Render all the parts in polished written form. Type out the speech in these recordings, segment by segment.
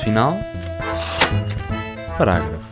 final, parágrafo.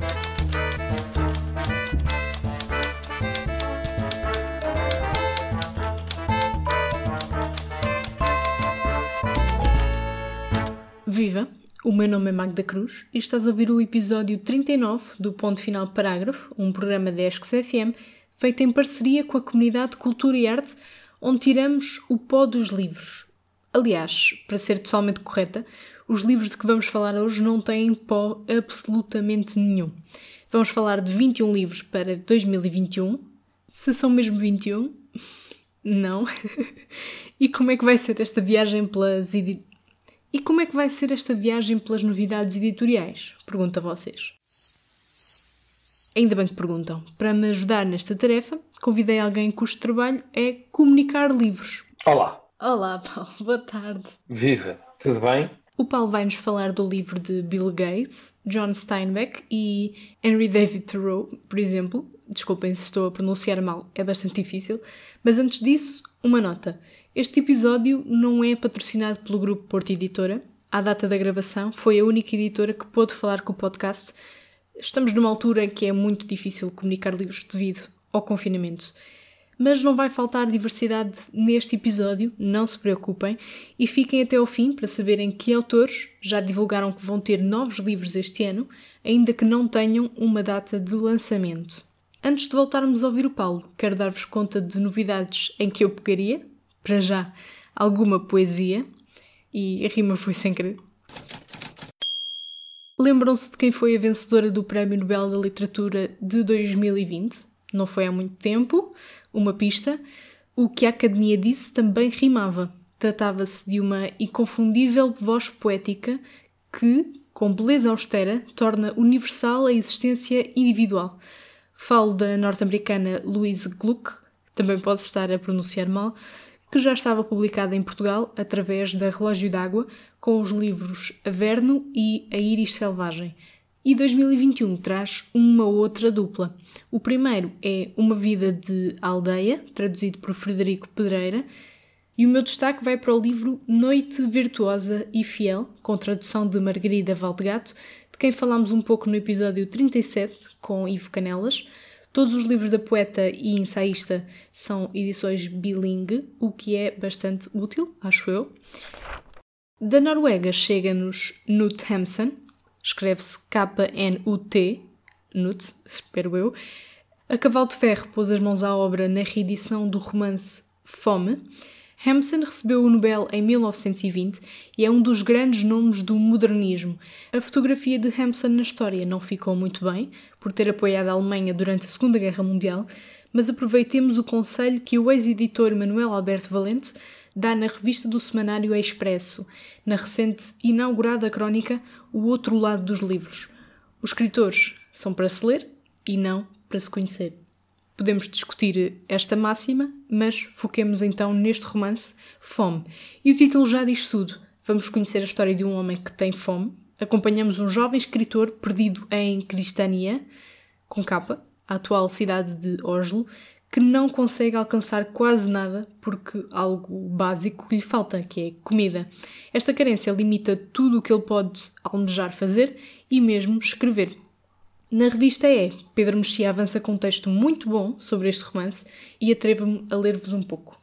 Viva! O meu nome é Magda Cruz e estás a ouvir o episódio 39 do Ponto Final Parágrafo, um programa da ESC FM feito em parceria com a comunidade de Cultura e Arte, onde tiramos o pó dos livros. Aliás, para ser totalmente correta, os livros de que vamos falar hoje não têm pó absolutamente nenhum. Vamos falar de 21 livros para 2021. Se são mesmo 21? Não. E como é que vai ser esta viagem pelas novidades editoriais? Pergunto a vocês. Ainda bem que perguntam. Para me ajudar nesta tarefa, convidei alguém cujo trabalho é comunicar livros. Olá. Olá, Paulo. Boa tarde. Viva. Tudo bem? O Paulo vai-nos falar do livro de Bill Gates, John Steinbeck e Henry David Thoreau, por exemplo. Desculpem se estou a pronunciar mal, é bastante difícil. Mas antes disso, uma nota. Este episódio não é patrocinado pelo Grupo Porto Editora. À data da gravação, foi a única editora que pôde falar com o podcast. Estamos numa altura em que é muito difícil comunicar livros devido ao confinamento. Mas não vai faltar diversidade neste episódio, não se preocupem, e fiquem até ao fim para saberem que autores já divulgaram que vão ter novos livros este ano, ainda que não tenham uma data de lançamento. Antes de voltarmos a ouvir o Paulo, quero dar-vos conta de novidades em que eu pegaria, para já, alguma poesia, e a rima foi sem querer. Lembram-se de quem foi a vencedora do Prémio Nobel da Literatura de 2020? Não foi há muito tempo. Uma pista. O que a Academia disse também rimava. Tratava-se de uma inconfundível voz poética que, com beleza austera, torna universal a existência individual. Falo da norte-americana Louise Gluck, também posso estar a pronunciar mal, que já estava publicada em Portugal através da Relógio d'Água, com os livros Averno e A Íris Selvagem. E 2021 traz uma outra dupla. O primeiro é Uma Vida de Aldeia, traduzido por Frederico Pedreira, e o meu destaque vai para o livro Noite Virtuosa e Fiel, com tradução de Margarida Valdegato, de quem falámos um pouco no episódio 37, com Ivo Canelas. Todos os livros da poeta e ensaísta são edições bilingue, o que é bastante útil, acho eu. Da Noruega chega-nos Knut Hamsun, escreve-se K-N-U-T, Knut, espero eu. A Cavalo de Ferro pôs as mãos à obra na reedição do romance Fome. Hamsun recebeu o Nobel em 1920 e é um dos grandes nomes do modernismo. A fotografia de Hamsun na história não ficou muito bem, por ter apoiado a Alemanha durante a Segunda Guerra Mundial, mas aproveitemos o conselho que o ex-editor Manuel Alberto Valente dá na revista do semanário Expresso, na recente inaugurada crónica O Outro Lado dos Livros. Os escritores são para se ler e não para se conhecer. Podemos discutir esta máxima, mas foquemos então neste romance, Fome. E o título já diz tudo. Vamos conhecer a história de um homem que tem fome. Acompanhamos um jovem escritor perdido em Cristania, com capa, a atual cidade de Oslo, que não consegue alcançar quase nada porque algo básico lhe falta, que é comida. Esta carência limita tudo o que ele pode almejar fazer e mesmo escrever. Na revista Pedro Mexia avança com um texto muito bom sobre este romance e atrevo-me a ler-vos um pouco.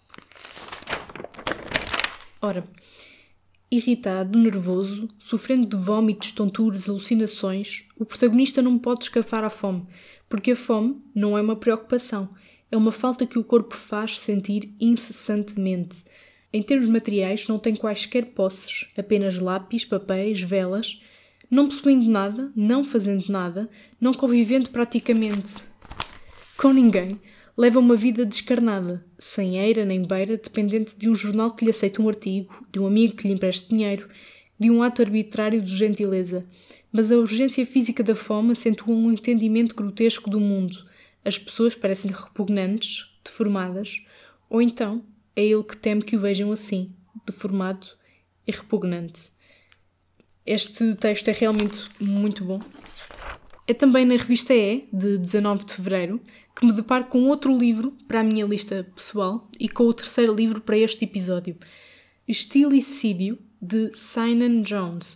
Ora, irritado, nervoso, sofrendo de vômitos, tonturas, alucinações, o protagonista não pode escapar à fome, porque a fome não é uma preocupação, é uma falta que o corpo faz sentir incessantemente. Em termos materiais, não tem quaisquer posses, apenas lápis, papéis, velas. Não possuindo nada, não fazendo nada, não convivendo praticamente com ninguém, leva uma vida descarnada, sem eira nem beira, dependente de um jornal que lhe aceita um artigo, de um amigo que lhe empreste dinheiro, de um ato arbitrário de gentileza. Mas a urgência física da fome acentua um entendimento grotesco do mundo. As pessoas parecem-lhe repugnantes, deformadas, ou então é ele que teme que o vejam assim, deformado e repugnante. Este texto é realmente muito bom. É também na revista de 19 de fevereiro, que me deparo com outro livro para a minha lista pessoal e com o terceiro livro para este episódio. Estilicídio, de Sinan Jones.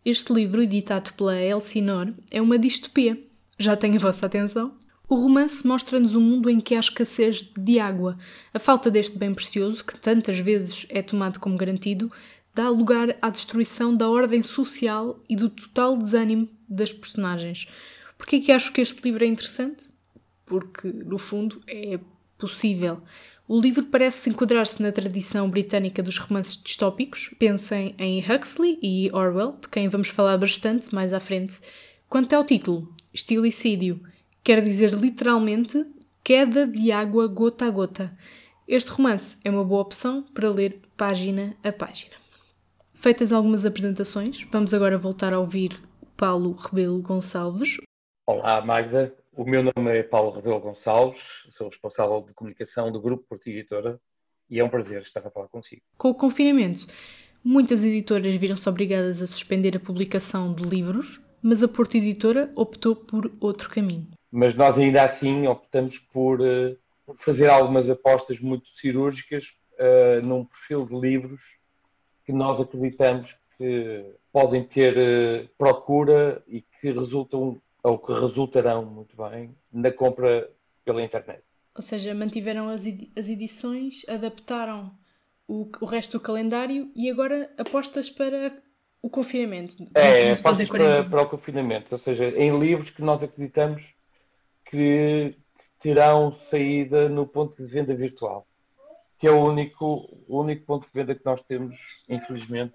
Este livro, editado pela Elsinore, é uma distopia. Já tenho a vossa atenção? O romance mostra-nos um mundo em que há escassez de água. A falta deste bem precioso, que tantas vezes é tomado como garantido, dá lugar à destruição da ordem social e do total desânimo das personagens. Porquê que acho que este livro é interessante? Porque, no fundo, é possível. O livro parece enquadrar-se na tradição britânica dos romances distópicos. Pensem em Huxley e Orwell, de quem vamos falar bastante mais à frente. Quanto ao título, Estilicídio, quer dizer literalmente queda de água gota a gota. Este romance é uma boa opção para ler página a página. Feitas algumas apresentações, vamos agora voltar a ouvir o Paulo Rebelo Gonçalves. Olá, Magda. O meu nome é Paulo Rebelo Gonçalves, sou responsável de comunicação do Grupo Porto Editora e é um prazer estar a falar consigo. Com o confinamento, muitas editoras viram-se obrigadas a suspender a publicação de livros, mas a Porto Editora optou por outro caminho. Mas nós ainda assim optamos por fazer algumas apostas muito cirúrgicas num perfil de livros que nós acreditamos que podem ter procura e que resultarão muito bem na compra pela internet. Ou seja, mantiveram as edições, adaptaram o resto do calendário e agora apostas para o confinamento. Apostas para o confinamento, ou seja, em livros que nós acreditamos que terão saída no ponto de venda virtual, que é o único ponto de venda que nós temos, infelizmente,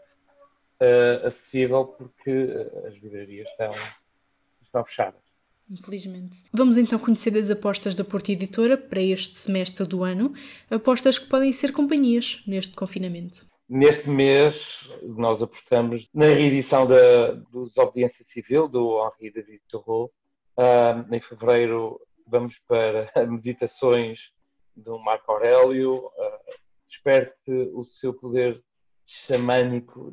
acessível, porque as livrarias estão fechadas. Infelizmente. Vamos então conhecer as apostas da Porto Editora para este semestre do ano, apostas que podem ser companhias neste confinamento. Neste mês, nós apostamos na reedição do Desobediência Civil, do Henri David Thoreau. Em fevereiro, vamos para Meditações do Marco Aurélio. Desperte o seu poder xamânico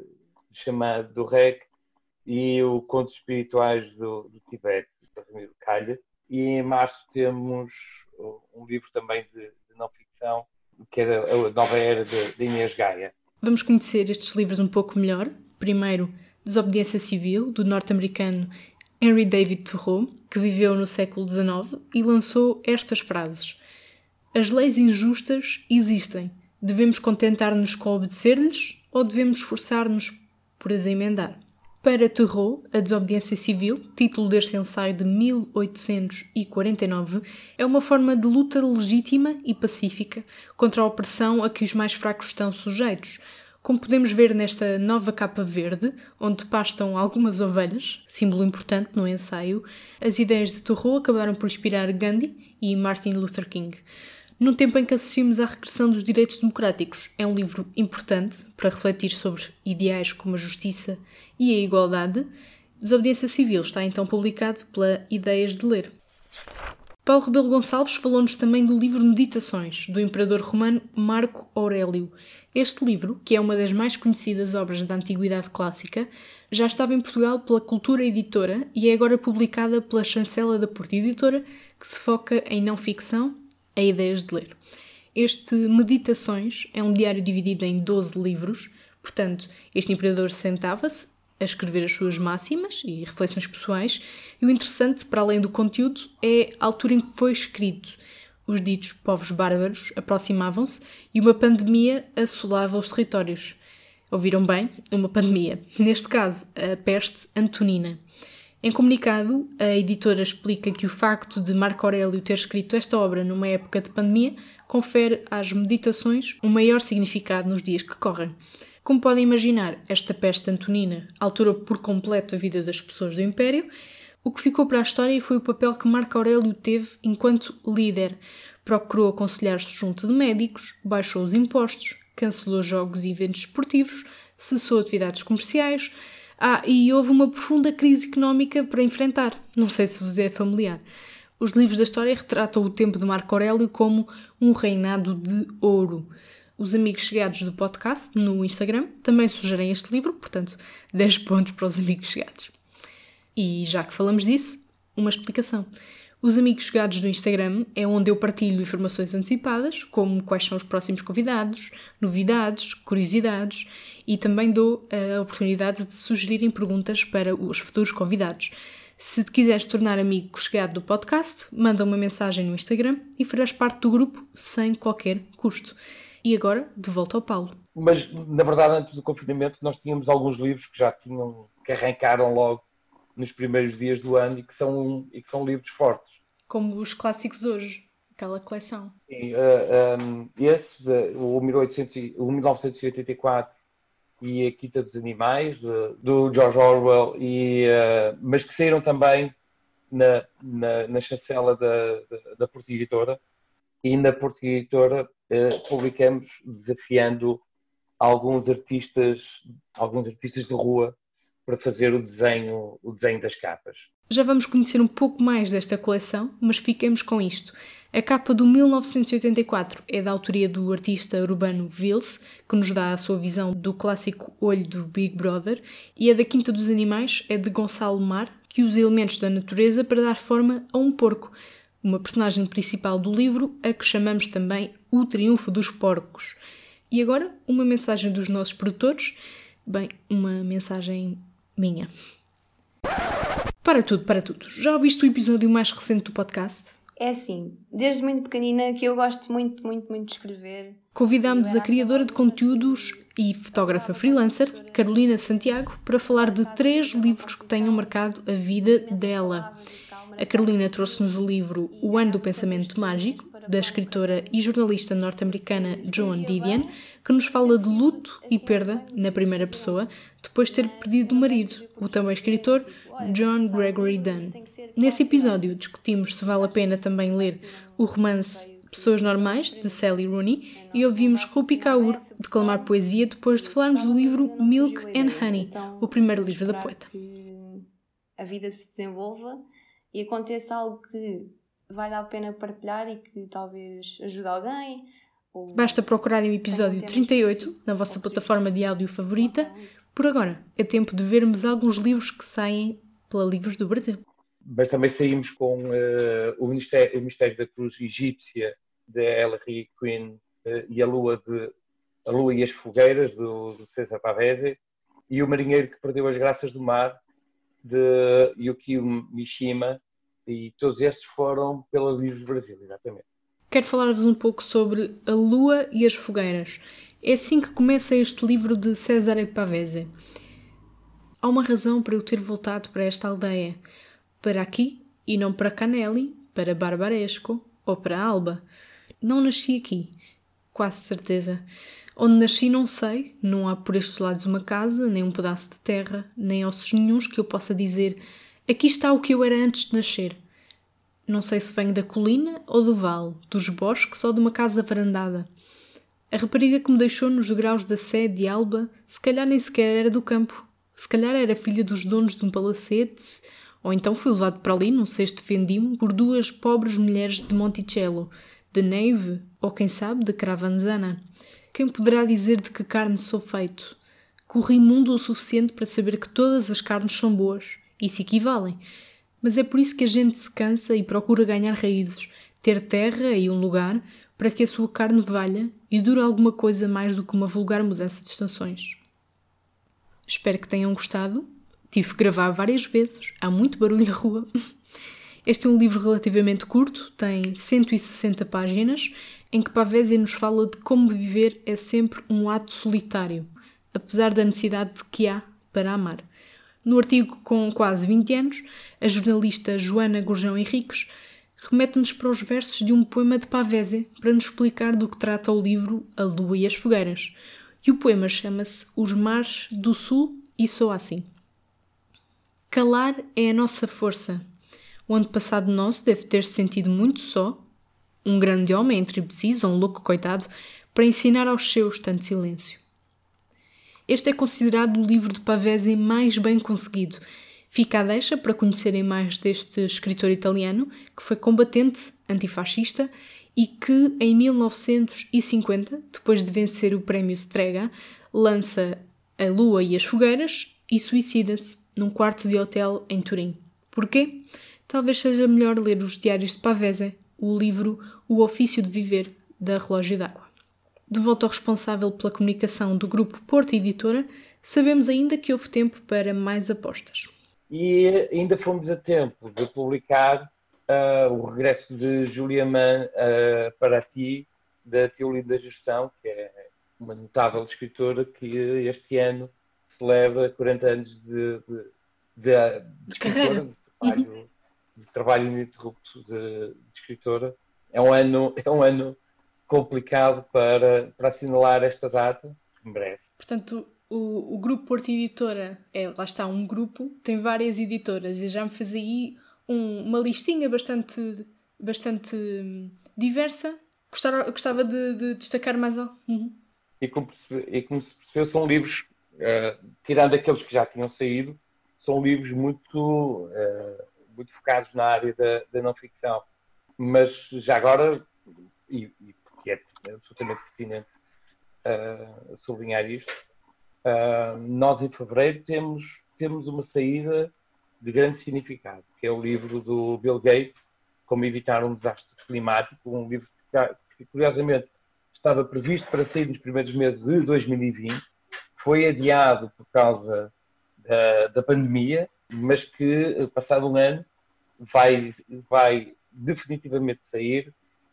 do REC e o Contos Espirituais do Tibete, do Ramiro Calha. E em março temos um livro também de não-ficção, que é a Nova Era de Inês Gaia. Vamos conhecer estes livros um pouco melhor. Primeiro, Desobediência Civil, do norte-americano Henry David Thoreau, que viveu no século XIX e lançou estas frases. As leis injustas existem. Devemos contentar-nos com obedecer-lhes ou devemos esforçar-nos por as emendar? Para Thoreau, a desobediência civil, título deste ensaio de 1849, é uma forma de luta legítima e pacífica contra a opressão a que os mais fracos estão sujeitos. Como podemos ver nesta nova capa verde, onde pastam algumas ovelhas, símbolo importante no ensaio, as ideias de Thoreau acabaram por inspirar Gandhi e Martin Luther King. Num tempo em que assistimos à regressão dos direitos democráticos, é um livro importante para refletir sobre ideais como a justiça e a igualdade. Desobediência Civil está então publicado pela Ideias de Ler. Paulo Rebelo Gonçalves falou-nos também do livro Meditações, do imperador romano Marco Aurélio. Este livro, que é uma das mais conhecidas obras da Antiguidade Clássica, já estava em Portugal pela Cultura Editora e é agora publicada pela chancela da Porto Editora, que se foca em não-ficção, a Ideias de Ler. Este Meditações é um diário dividido em 12 livros, portanto, este imperador sentava-se a escrever as suas máximas e reflexões pessoais, e o interessante, para além do conteúdo, é a altura em que foi escrito. Os ditos povos bárbaros aproximavam-se e uma pandemia assolava os territórios. Ouviram bem? Uma pandemia. Neste caso, a peste antonina. Em comunicado, a editora explica que o facto de Marco Aurélio ter escrito esta obra numa época de pandemia confere às meditações um maior significado nos dias que correm. Como podem imaginar, esta peste antonina alterou por completo a vida das pessoas do Império. O que ficou para a história foi o papel que Marco Aurélio teve enquanto líder. Procurou aconselhar-se junto de médicos, baixou os impostos, cancelou jogos e eventos esportivos, cessou atividades comerciais. E houve uma profunda crise económica para enfrentar. Não sei se vos é familiar. Os livros da história retratam o tempo de Marco Aurélio como um reinado de ouro. Os amigos chegados do podcast, no Instagram, também sugerem este livro, portanto, 10 pontos para os amigos chegados. E já que falamos disso, uma explicação. Os amigos chegados do Instagram é onde eu partilho informações antecipadas, como quais são os próximos convidados, novidades, curiosidades e também dou a oportunidade de sugerirem perguntas para os futuros convidados. Se te quiseres tornar amigo chegado do podcast, manda uma mensagem no Instagram e farás parte do grupo sem qualquer custo. E agora, de volta ao Paulo. Mas, na verdade, antes do confinamento, nós tínhamos alguns livros que arrancaram logo nos primeiros dias do ano e que são livros fortes. Como os clássicos hoje, aquela coleção. Sim, o 1984 e a Quinta dos Animais, do George Orwell, mas que saíram também na chancela da Porta Editora. E na Porta Editora publicamos desafiando alguns artistas de rua para fazer o desenho das capas. Já vamos conhecer um pouco mais desta coleção, mas fiquemos com isto. A capa do 1984 é da autoria do artista Urbano Vils, que nos dá a sua visão do clássico olho do Big Brother, e a da Quinta dos Animais é de Gonçalo Mar, que usa elementos da natureza para dar forma a um porco, uma personagem principal do livro, a que chamamos também O Triunfo dos Porcos. E agora, uma mensagem dos nossos produtores, uma mensagem minha. Para tudo. Já ouviste o episódio mais recente do podcast? É assim, desde muito pequenina que eu gosto muito de escrever. Convidámos a criadora de conteúdos e fotógrafa freelancer, Carolina Santiago, para falar de 3 livros que tenham marcado a vida dela. A Carolina trouxe-nos o livro O Ano do Pensamento Mágico, da escritora e jornalista norte-americana Joan Didion, que nos fala de luto e perda na primeira pessoa, depois de ter perdido o marido, o também escritor John Gregory Dunne. Nesse episódio discutimos se vale a pena também ler o romance Pessoas Normais, de Sally Rooney, e ouvimos Rupi Kaur declamar poesia depois de falarmos do livro Milk and Honey, o primeiro livro da poeta. A vida se desenvolva e aconteça algo que vale a pena partilhar e que talvez ajude alguém. Basta procurarem o episódio 38 na vossa plataforma de áudio favorita. Por agora, é tempo de vermos alguns livros que saem pela Livros do Brasil. Mas também saímos com o Mistério da Cruz Egípcia, de Ellery Quinn, e a Lua e as Fogueiras, do César Pavese, e O Marinheiro que Perdeu as Graças do Mar, de Yukio Mishima, e todos estes foram pela Livros do Brasil, exatamente. Quero falar-vos um pouco sobre A Lua e as Fogueiras. É assim que começa este livro de Cesare Pavese. Há uma razão para eu ter voltado para esta aldeia, para aqui e não para Canelli, para Barbaresco ou para Alba. Não nasci aqui, quase certeza. Onde nasci não sei, não há por estes lados uma casa, nem um pedaço de terra, nem ossos nenhuns que eu possa dizer aqui está o que eu era antes de nascer. Não sei se venho da colina ou do vale, dos bosques ou de uma casa varandada. A rapariga que me deixou nos degraus da Sé de Alba, se calhar nem sequer era do campo. Se calhar era filha dos donos de um palacete, ou então fui levado para ali num cesto fendido por 2 pobres mulheres de Monticello, de Neive, ou quem sabe, de Cravanzana. Quem poderá dizer de que carne sou feito? Corri mundo o suficiente para saber que todas as carnes são boas e se equivalem. Mas é por isso que a gente se cansa e procura ganhar raízes, ter terra e um lugar para que a sua carne valha e dure alguma coisa mais do que uma vulgar mudança de estações. Espero que tenham gostado. Tive que gravar várias vezes, há muito barulho na rua. Este é um livro relativamente curto, tem 160 páginas, em que Pavese nos fala de como viver é sempre um ato solitário, apesar da necessidade que há para amar. No artigo com quase 20 anos, a jornalista Joana Gurjão Henriques remete-nos para os versos de um poema de Pavese para nos explicar do que trata o livro A Lua e as Fogueiras. E o poema chama-se Os Mares do Sul e soa assim. Calar é a nossa força. O antepassado nosso deve ter-se sentido muito só, um grande homem entre preciso, um louco coitado, para ensinar aos seus tanto silêncio. Este é considerado o livro de Pavese mais bem conseguido. Fica a deixa para conhecerem mais deste escritor italiano, que foi combatente antifascista e que, em 1950, depois de vencer o prémio Strega, lança A Lua e as Fogueiras e suicida-se num quarto de hotel em Turim. Porquê? talvez seja melhor ler os Diários de Pavese, o livro O Ofício de Viver, da Relógio d'Água. De volta ao responsável pela comunicação do grupo Porto Editora, sabemos ainda que houve tempo para mais apostas. E ainda fomos a tempo de publicar o regresso de Júlia Mann para ti, da Teolia da Gestão, que é uma notável escritora que este ano celebra 40 anos de escritora, de trabalho ininterrupto de escritora. É um ano complicado para assinalar esta data, em breve. Portanto, o Grupo Porto Editora lá está, um grupo, tem várias editoras e já me fez aí uma listinha bastante diversa. Gostava de destacar mais algo. E como se percebeu, são livros, tirando aqueles que já tinham saído, são livros muito focados na área da não-ficção. Mas já agora, e porque é absolutamente pertinente sublinhar isto, nós em fevereiro temos uma saída de grande significado, que é o livro do Bill Gates, Como Evitar um Desastre Climático, um livro que curiosamente estava previsto para sair nos primeiros meses de 2020, foi adiado por causa da pandemia, mas que, passado um ano, vai definitivamente sair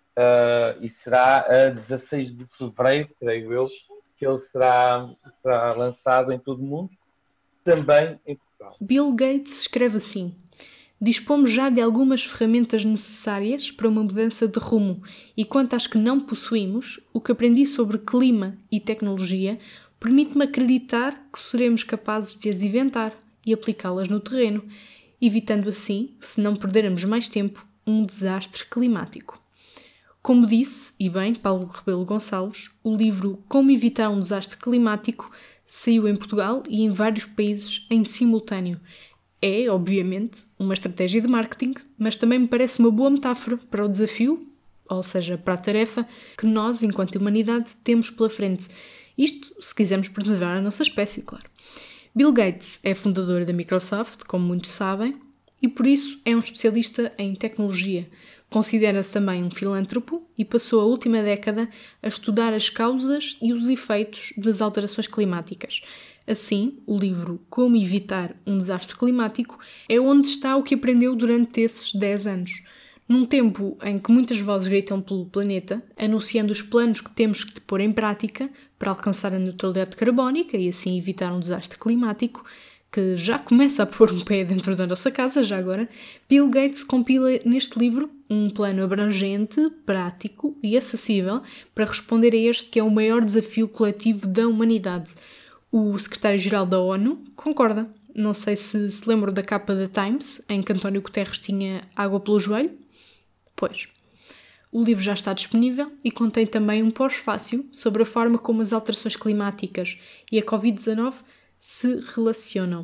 e será a 16 de fevereiro, creio eu, que ele será lançado em todo o mundo, também em Portugal. Bill Gates escreve assim: dispomos já de algumas ferramentas necessárias para uma mudança de rumo e quanto às que não possuímos, o que aprendi sobre clima e tecnologia permite-me acreditar que seremos capazes de as inventar e aplicá-las no terreno, evitando assim, se não perdermos mais tempo, um desastre climático. Como disse, e bem, Paulo Rebelo Gonçalves, o livro Como Evitar um Desastre Climático saiu em Portugal e em vários países em simultâneo. É, obviamente, uma estratégia de marketing, mas também me parece uma boa metáfora para o desafio, ou seja, para a tarefa que nós, enquanto humanidade, temos pela frente. Isto se quisermos preservar a nossa espécie, claro. Bill Gates é fundador da Microsoft, como muitos sabem, e por isso é um especialista em tecnologia. Considera-se também um filântropo e passou a última década a estudar as causas e os efeitos das alterações climáticas. Assim, o livro Como Evitar um Desastre Climático é onde está o que aprendeu durante esses 10 anos. Num tempo em que muitas vozes gritam pelo planeta, anunciando os planos que temos de pôr em prática para alcançar a neutralidade carbónica e assim evitar um desastre climático, que já começa a pôr um pé dentro da nossa casa, já agora, Bill Gates compila neste livro um plano abrangente, prático e acessível para responder a este que é o maior desafio coletivo da humanidade. O secretário-geral da ONU concorda. Não sei se lembram da capa da Times, em que António Guterres tinha água pelo joelho. Pois. O livro já está disponível e contém também um pós-fácil sobre a forma como as alterações climáticas e a Covid-19 se relacionam.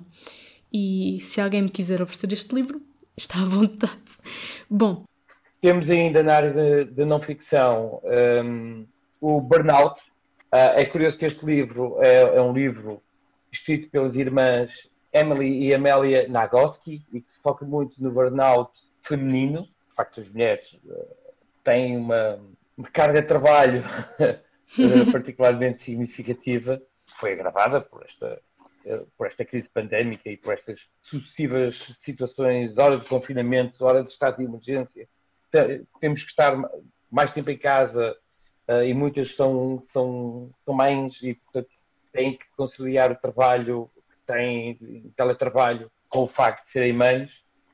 E se alguém me quiser oferecer este livro, está à vontade. Bom. Temos ainda na área da não-ficção o Burnout. É curioso que este livro é um livro escrito pelas irmãs Emily e Amélia Nagoski e que se foca muito no burnout feminino. De facto, as mulheres têm uma carga de trabalho particularmente significativa, que foi agravada por esta crise pandémica e por estas sucessivas situações, hora de confinamento, hora de estado de emergência. Temos que estar mais tempo em casa e muitas são mães e, portanto, têm que conciliar o trabalho que têm, teletrabalho, com o facto de serem mães,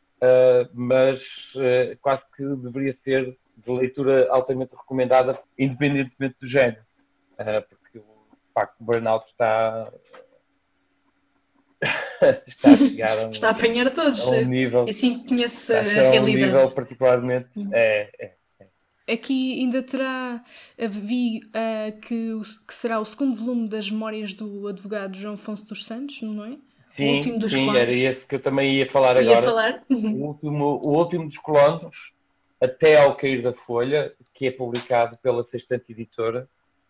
mas quase que deveria ser de leitura altamente recomendada, independentemente do género, porque o facto de burnout está a chegar está a apanhar a todos. A um nível, assim conhece a realidade. Um nível particularmente. Aqui ainda vi que será o segundo volume das memórias do advogado João Afonso dos Santos, não é? Sim, o último dos colonos. Era esse que eu também ia falar agora. O último dos colonos, até ao cair da folha, que é publicado pela Sextante Editora,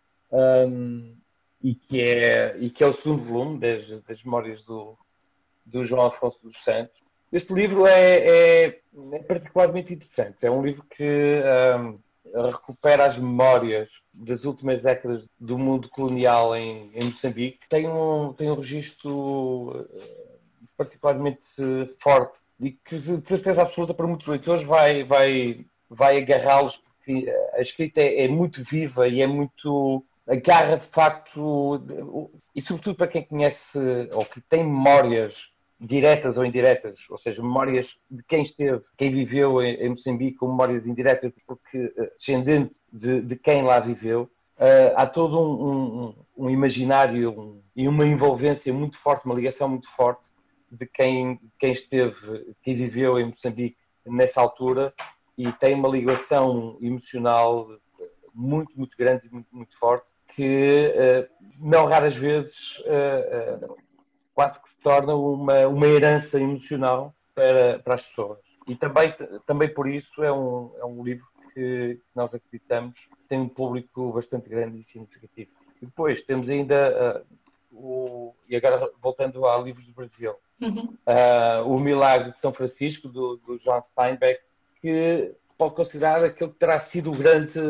e que é o segundo volume das memórias do João Afonso dos Santos. Este livro é particularmente interessante. É um livro que recupera as memórias das últimas décadas do mundo colonial em Moçambique. Tem um registro particularmente forte e que, de certeza absoluta, para muitos leitores vai agarrá-los, porque a escrita é muito viva e é muito... agarra, de facto, e sobretudo para quem conhece ou que tem memórias diretas ou indiretas, ou seja, memórias de quem esteve, quem viveu em Moçambique, com memórias indiretas, porque descendente de quem lá viveu, há todo um imaginário e uma envolvência muito forte, uma ligação muito forte de quem esteve, quem viveu em Moçambique nessa altura, e tem uma ligação emocional muito, muito grande e muito, muito forte, que não raras vezes quase que se torna uma herança emocional para as pessoas. E também por isso é um livro que nós acreditamos tem um público bastante grande e significativo. E depois temos ainda e agora voltando a livros do Brasil, O Milagre de São Francisco, do John Steinbeck, que pode considerar aquele que terá sido o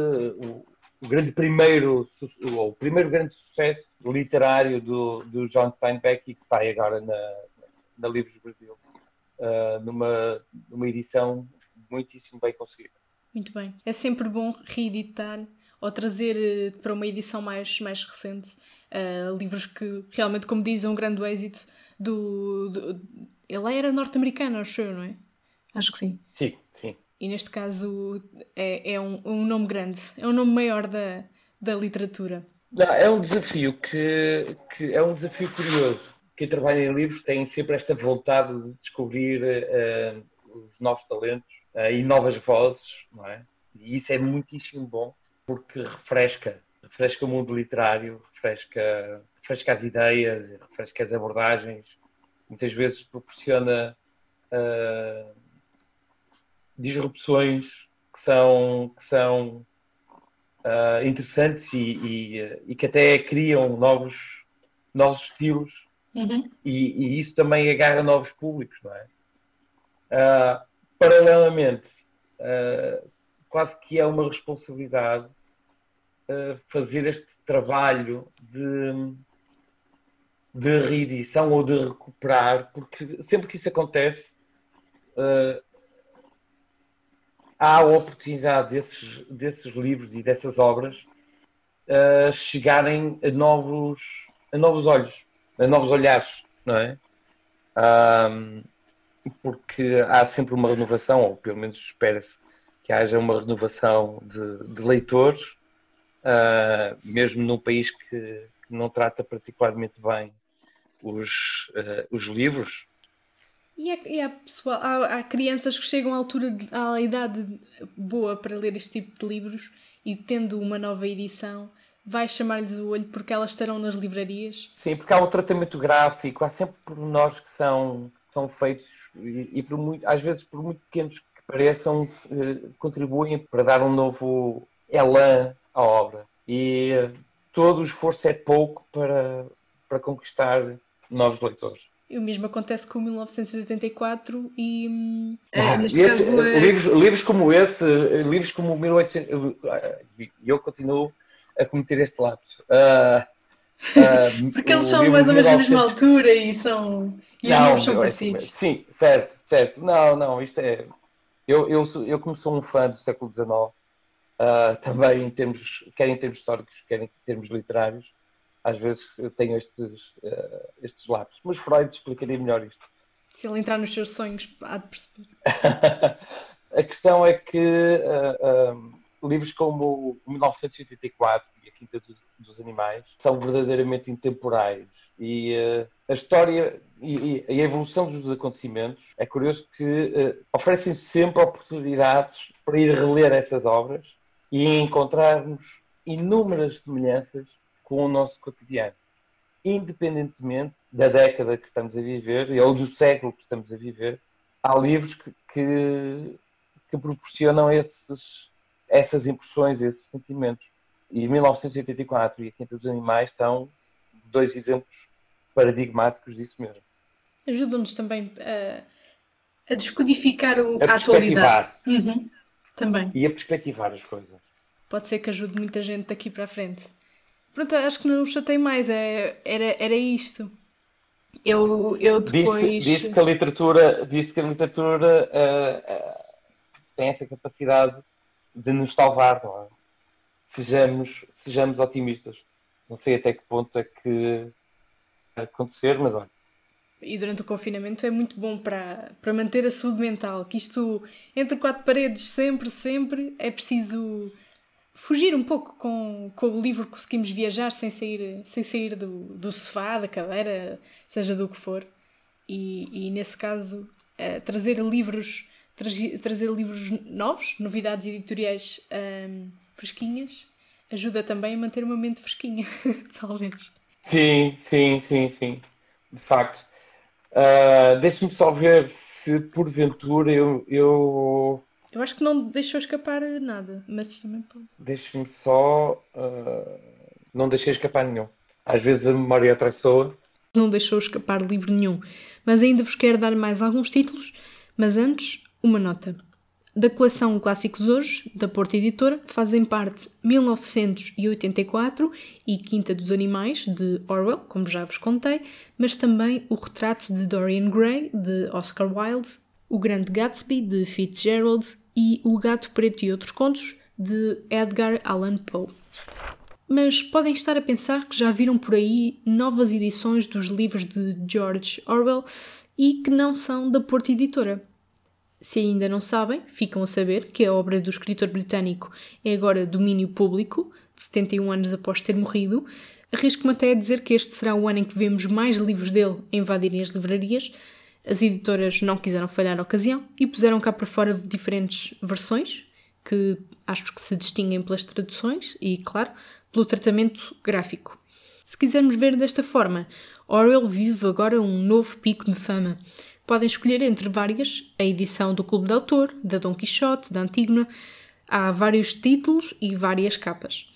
primeiro grande sucesso literário do John Steinbeck, e que sai agora na Livros do Brasil, numa edição muitíssimo bem conseguida. Muito bem. É sempre bom reeditar ou trazer para uma edição mais recente livros que realmente, como dizem, um grande êxito ele era norte-americano, acho eu, não é? Acho que sim. Sim, sim. E neste caso é um nome grande, é um nome maior da literatura. Não, é um desafio que é um desafio curioso. Quem trabalha em livros tem sempre esta vontade de descobrir os novos talentos e novas vozes, não é? E isso é muitíssimo bom, porque refresca o mundo literário, refresca as ideias, refresca as abordagens, muitas vezes proporciona disrupções que são interessantes e que até criam novos estilos, e isso também agarra novos públicos, não é? Paralelamente, quase que é uma responsabilidade fazer este trabalho de reedição ou de recuperar, porque sempre que isso acontece, há a oportunidade desses livros e dessas obras chegarem a novos olhos, a novos olhares, não é? Porque há sempre uma renovação, ou pelo menos espera-se que haja uma renovação de leitores, mesmo num país que não trata particularmente bem os livros. E há crianças que chegam à idade boa para ler este tipo de livros, e tendo uma nova edição vai chamar-lhes o olho porque elas estarão nas livrarias. Sim, porque há um tratamento gráfico, há sempre pormenores que são feitos e às vezes por muito pequenos que pareçam, contribuem para dar um novo elan à obra. E todo o esforço é pouco para conquistar novos leitores. E o mesmo acontece com 1984 e... neste caso livros como esse, livros como 1800... eu continuo a cometer este lapso. Porque eles são mais ou menos da mesma altura e os nomes são parecidos. Sim, certo. Não, isto é... Eu como sou um fã do século XIX, também quer em termos históricos, quer em termos literários, às vezes eu tenho estes lapsos. Mas Freud explicaria melhor isto. Se ele entrar nos seus sonhos, há de perceber. A questão é que livros como 1984 e A Quinta dos Animais são verdadeiramente intemporais. E a história e a evolução dos acontecimentos, é curioso que oferecem sempre oportunidades para ir reler essas obras e encontrarmos inúmeras semelhanças com o nosso cotidiano, independentemente da década que estamos a viver ou do século que estamos a viver. Há livros que proporcionam essas impressões, esses sentimentos. E 1984 e A Quinta dos Animais são dois exemplos paradigmáticos disso mesmo. Ajudam-nos também A descodificar a a atualidade. perspectivar. Também. E a perspectivar as coisas. Pode ser que ajude muita gente daqui para a frente. Pronto, acho que não me chatei mais. Era isto. Eu depois... Disse que a literatura tem essa capacidade de nos salvar, não é? Sejamos otimistas. Não sei até que ponto é que vai acontecer, mas olha. E durante o confinamento é muito bom para manter a saúde mental, que isto, entre quatro paredes, sempre, é preciso fugir um pouco com o livro, conseguimos viajar sem sair do sofá, da cadeira, seja do que for. E nesse caso, trazer livros novos, novidades editoriais fresquinhas, ajuda também a manter uma mente fresquinha, talvez. Sim. De facto. Deixe-me só ver se porventura eu Eu acho que não deixou escapar nada, mas isto também pode. Deixe-me só. Não deixei escapar nenhum. Às vezes a memória atraiçoa. Não deixou escapar livro nenhum, mas ainda vos quero dar mais alguns títulos, mas antes, uma nota. Da coleção Clássicos Hoje, da Porta Editora, fazem parte 1984 e Quinta dos Animais, de Orwell, como já vos contei, mas também O Retrato de Dorian Gray, de Oscar Wilde, O Grande Gatsby, de Fitzgerald e O Gato Preto e Outros Contos, de Edgar Allan Poe. Mas podem estar a pensar que já viram por aí novas edições dos livros de George Orwell e que não são da Porta Editora. Se ainda não sabem, ficam a saber que a obra do escritor britânico é agora domínio público, 71 anos após ter morrido. Arrisco-me até a dizer que este será o ano em que vemos mais livros dele a invadirem as livrarias. As editoras não quiseram falhar a ocasião e puseram cá para fora diferentes versões, que acho que se distinguem pelas traduções e, claro, pelo tratamento gráfico. Se quisermos ver desta forma, Orwell vive agora um novo pico de fama. Podem escolher entre várias, a edição do Clube de Autor, da Dom Quixote, da Antígona. Há vários títulos e várias capas.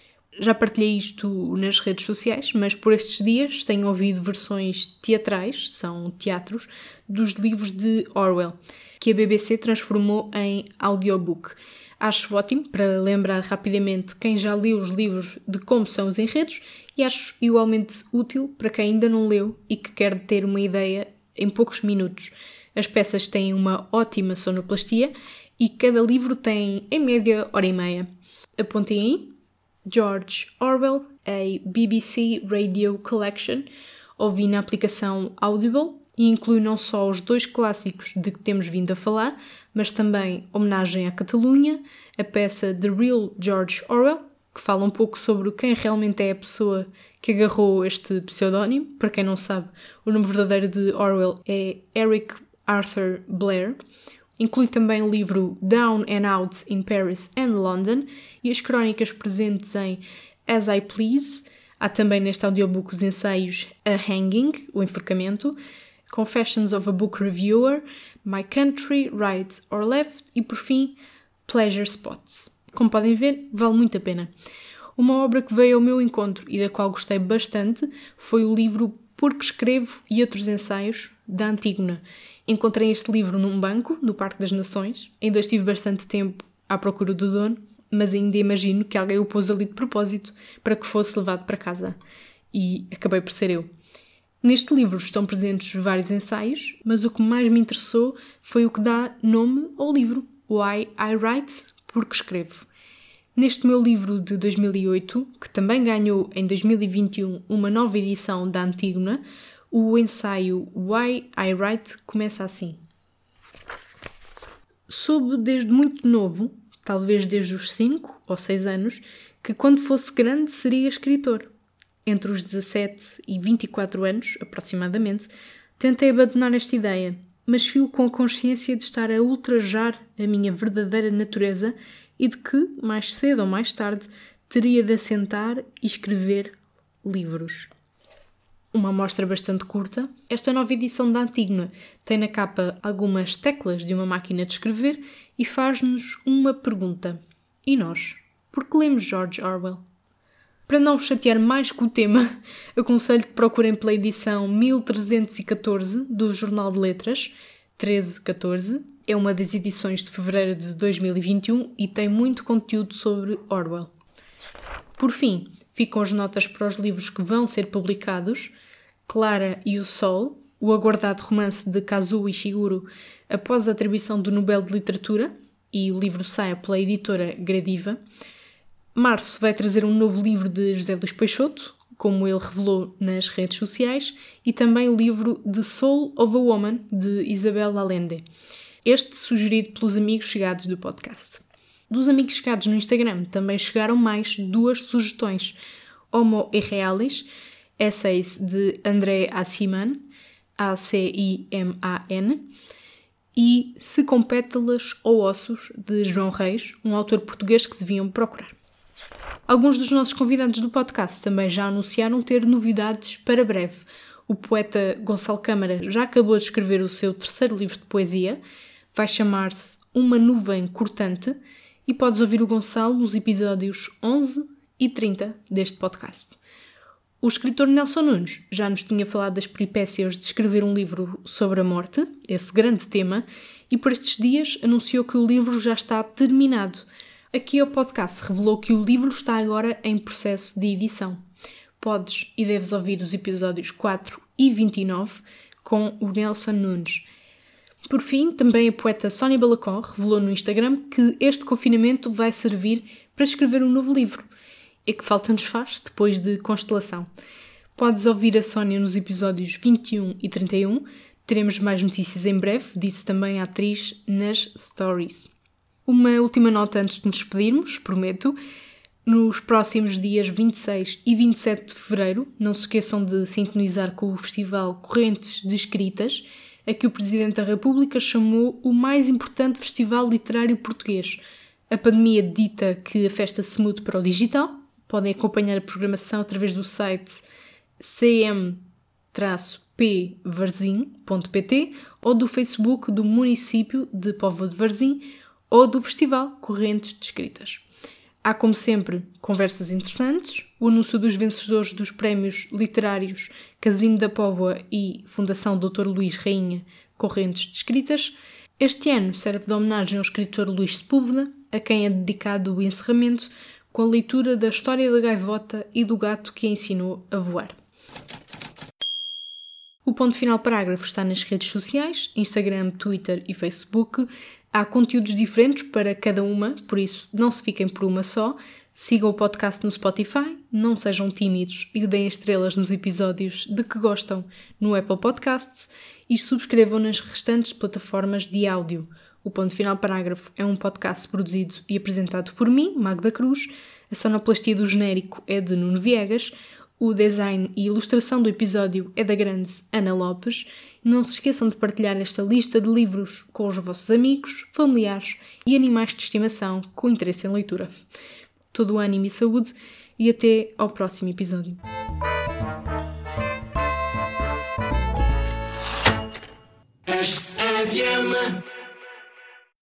Já partilhei isto nas redes sociais, mas por estes dias tenho ouvido versões teatrais, são teatros, dos livros de Orwell, que a BBC transformou em audiobook. Acho ótimo para lembrar rapidamente quem já leu os livros de como são os enredos e acho igualmente útil para quem ainda não leu e que quer ter uma ideia em poucos minutos. As peças têm uma ótima sonoplastia e cada livro tem, em média, hora e meia. Apontem aí: George Orwell, a BBC Radio Collection. Ouvi na aplicação Audible e inclui não só os dois clássicos de que temos vindo a falar, mas também Homenagem à Catalunha, a peça The Real George Orwell, que fala um pouco sobre quem realmente é a pessoa que agarrou este pseudónimo. Para quem não sabe, o nome verdadeiro de Orwell é Eric Arthur Blair. Inclui também o livro Down and Out in Paris and London e as crónicas presentes em As I Please. Há também neste audiobook os ensaios A Hanging, o enforcamento, Confessions of a Book Reviewer, My Country, Right or Left e, por fim, Pleasure Spots. Como podem ver, vale muito a pena. Uma obra que veio ao meu encontro e da qual gostei bastante foi o livro Porque Escrevo e Outros Ensaios, da Antígona. Encontrei este livro num banco, no Parque das Nações. Ainda estive bastante tempo à procura do dono, mas ainda imagino que alguém o pôs ali de propósito para que fosse levado para casa. E acabei por ser eu. Neste livro estão presentes vários ensaios, mas o que mais me interessou foi o que dá nome ao livro, Why I Write, Porque Escrevo. Neste meu livro de 2008, que também ganhou em 2021 uma nova edição da Antígona, o ensaio Why I Write começa assim. Soube desde muito novo, talvez desde os 5 ou 6 anos, que quando fosse grande seria escritor. Entre os 17 e 24 anos, aproximadamente, tentei abandonar esta ideia, mas filo com a consciência de estar a ultrajar a minha verdadeira natureza e de que, mais cedo ou mais tarde, teria de assentar e escrever livros. Uma amostra bastante curta, esta nova edição da Antígona tem na capa algumas teclas de uma máquina de escrever e faz-nos uma pergunta. E nós? Por que lemos George Orwell? Para não vos chatear mais com o tema, aconselho que procurem pela edição 1314 do Jornal de Letras. 1314. É uma das edições de fevereiro de 2021 e tem muito conteúdo sobre Orwell. Por fim, ficam as notas para os livros que vão ser publicados: Clara e o Sol, o aguardado romance de Kazuo Ishiguro após a atribuição do Nobel de Literatura, e o livro sai pela editora Gradiva. Março vai trazer um novo livro de José Luís Peixoto, como ele revelou nas redes sociais, e também o livro The Soul of a Woman, de Isabel Allende. Este sugerido pelos amigos chegados do podcast. Dos amigos chegados no Instagram também chegaram mais 2 sugestões: Homo Irrealis, essays de André Aciman, A-C-I-M-A-N, e Se com Pétalas ou Ossos, de João Reis, um autor português que deviam procurar. Alguns dos nossos convidados do podcast também já anunciaram ter novidades para breve. O poeta Gonçalo Câmara já acabou de escrever o seu 3º livro de poesia, vai chamar-se Uma Nuvem Cortante, e podes ouvir o Gonçalo nos episódios 11 e 30 deste podcast. O escritor Nelson Nunes já nos tinha falado das peripécias de escrever um livro sobre a morte, esse grande tema, e por estes dias anunciou que o livro já está terminado. Aqui ao podcast revelou que o livro está agora em processo de edição. Podes e deves ouvir os episódios 4 e 29 com o Nelson Nunes. Por fim, também a poeta Sónia Balacó revelou no Instagram que este confinamento vai servir para escrever um novo livro. E que falta nos faz depois de Constelação. Podes ouvir a Sónia nos episódios 21 e 31. Teremos mais notícias em breve, disse também a atriz nas stories. Uma última nota antes de nos despedirmos, prometo. Nos próximos dias 26 e 27 de fevereiro, não se esqueçam de sintonizar com o Festival Correntes de Escritas, a que o Presidente da República chamou o mais importante festival literário português. A pandemia dita que a festa se mude para o digital. Podem acompanhar a programação através do site cm-pvarzim.pt ou do Facebook do município de Póvoa de Varzim ou do Festival Correntes de Escritas. Há, como sempre, conversas interessantes, o anúncio dos vencedores dos prémios literários Casino da Póvoa e Fundação Dr. Luís Rainha Correntes de Escritas. Este ano serve de homenagem ao escritor Luís Sepúlveda, a quem é dedicado o encerramento com a leitura da História da Gaivota e do Gato que a ensinou a voar. O Ponto Final Parágrafo está nas redes sociais, Instagram, Twitter e Facebook. Há conteúdos diferentes para cada uma, por isso não se fiquem por uma só. Sigam o podcast no Spotify, não sejam tímidos e deem estrelas nos episódios de que gostam no Apple Podcasts e subscrevam nas restantes plataformas de áudio. O Ponto Final Parágrafo é um podcast produzido e apresentado por mim, Magda Cruz. A sonoplastia do genérico é de Nuno Viegas. O design e ilustração do episódio é da grande Ana Lopes. Não se esqueçam de partilhar esta lista de livros com os vossos amigos, familiares e animais de estimação com interesse em leitura. Todo o ânimo e saúde e até ao próximo episódio. Acho que se